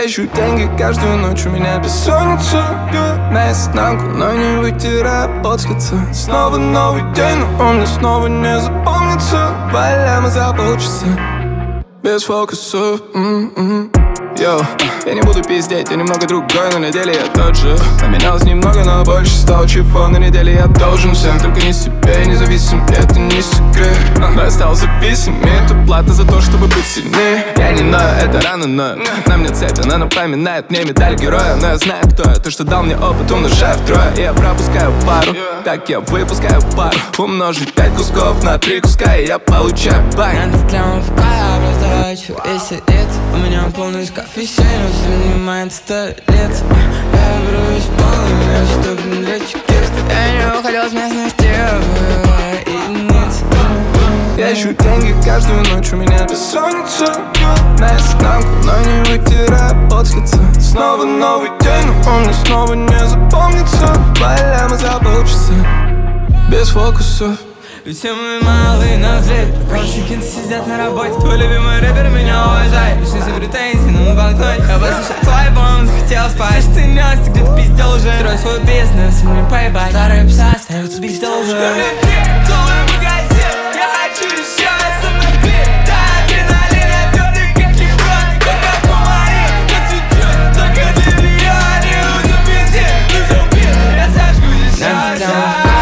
Я ищу деньги каждую ночь, у меня бессонница. На изнанку, но не вытираю пот с лица. Снова новый день, но он мне снова не запомнится. Валяем за полчаса без фокусов. Йоу, я не буду пиздеть, я немного другой, но на деле я тот же. Поменялось немного, но больше стал чего. На неделе я должен всем, только не себе. Независим, это не секрет. Но я стал зависим, и это плата за то, чтобы быть сильнее. Я не ною, это рано, но на мне цепь, она напоминает мне медаль героя. Но я знаю, кто я, то, что дал мне опыт, умножая втрое. И я пропускаю пару, так я выпускаю пару. Умножить 5 кусков на 3 куска, и я получаю бай. Я просто хочу веселить. У меня полный шкаф вещей, но занимает 100 лет. Я берусь полным, я штук для чекист. Я не уходил с местности, бывая единиц. Я ищу деньги каждую ночь, у меня бессонница. На изнанку, но не вытираю пот с лица. Снова новый день, но он мне снова не запомнится. Валяем за полчаса без фокусов. Ведь все мы малые на взлет. Кончики сидят на работе. Твой любимый рэпер меня уважает. Лишь из-за претензий на блокноте. Я послушал твой альбом, захотел спать. Ты нес, ты где-то пиздел уже. Строй свой бизнес, и мне поебать. Старые пса остаются без должен. Целый магазин, я хочу еще со мной пить. Да, адреналин, я твердый, как Леброн. Как аквамарин, как цветет. Только для меня не нужен бензин, нужен бит. Я сожгусь еще.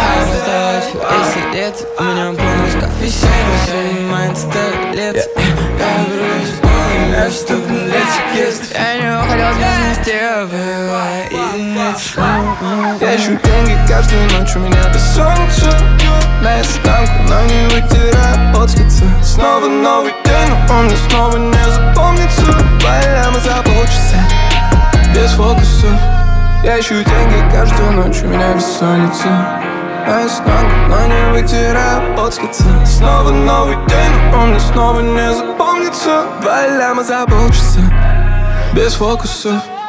У меня полный шкаф вещей, но занимает 100 лет. Я берусь полным, я штук для чекист. Я не уходил с местности, бывая единиц. Я ищу деньги каждую ночь, у меня бессонница. На изнанку, но не вытираю пот с лица. Снова новый день, но он мне снова не запомнится. Валяем за полчаса без фокусов. Я ищу деньги каждую ночь, у меня бессонница. На изнанку, но не вытираю пот с лица. Снова новый день, но он мне снова не запомнится. Валяем за полчаса без фокусов.